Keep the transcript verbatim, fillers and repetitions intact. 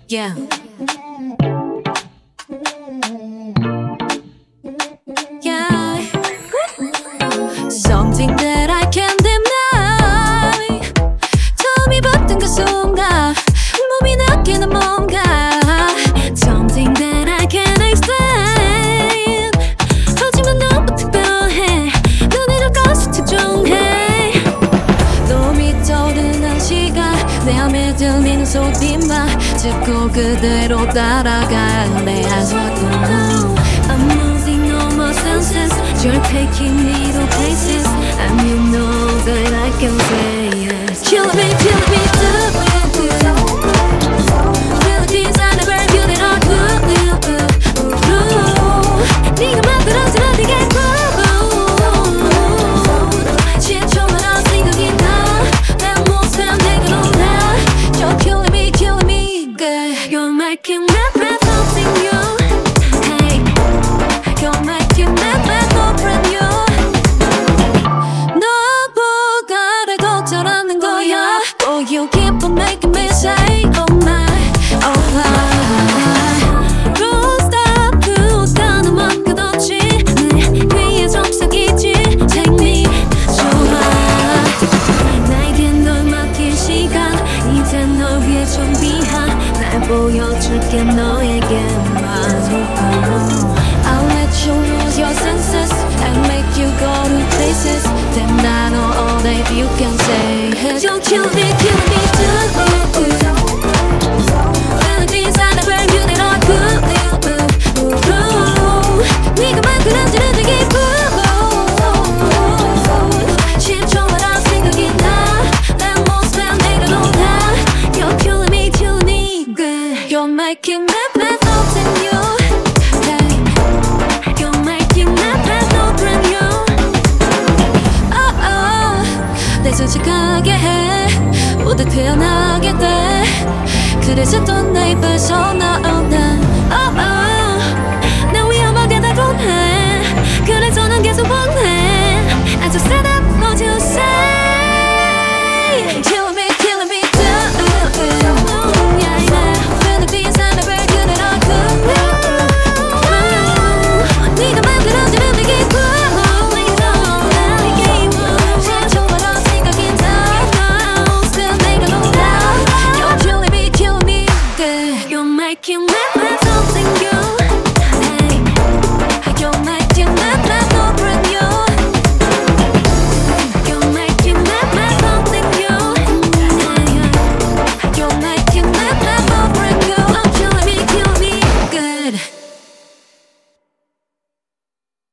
Yeah. Yeah. Something that I can't deny. 처음이 봤던 그 순간 몸이 느끼는 뭔가. Something that I can't explain. 하지만 너무 특별해. 눈을 감고서 특종해. 너미 떠오르는 시간 내 맘에 들리는 소리만 듣고 그대로 따라갈래. As I go now I'm losing all my senses. You're taking me to places and you know that I can say yes. Killing me, killing me, do, do, do. Melodies I never knew that I could do. 네가 만들어진 어디에 시초마다 생각이 나. 내 모습 내게 놀라. You're killing me, killing me, girl. You're making me feel something new. Hey, you're making me feel so brand new. 너 보고를 걱정하는 거야. Oh, you keep on making me say, oh my, oh my. Don't stop, 그 옷가는 끝없이 내 귀에 접속이지. Take me, 좋아. 나에게 널 맡길 시간 이제 널 위해 준비한 날 보여줄게 너에게만. I'll let you lose your senses and make you go to places that I know all that you can say. Don't kill me, kill me, do, do, do. Melodies I never knew that I could do. 네가 만들어지는 되게 시초마다 생각이 나. 내 모습에 내가 놀라. You're killing me, killing me, girl. You're making me feel something new. Hey, you're making me feel so brand new. Oh, oh, 내 솔직하게 해. 모두 표현하게 돼. 그래서 또 내 입에서 나오는 Oh, oh, 나 위험하게 다가오네. 그래서 난 계속 원해. I just said that what you say. Killing me, killing me, do, do, yeah, yeah. Feel the beats I never knew that I could do. 네가 만들어지는 내게 시초마다 생각이 나. Still 내가 놀라. You're killing me, killing me, girl. You're making me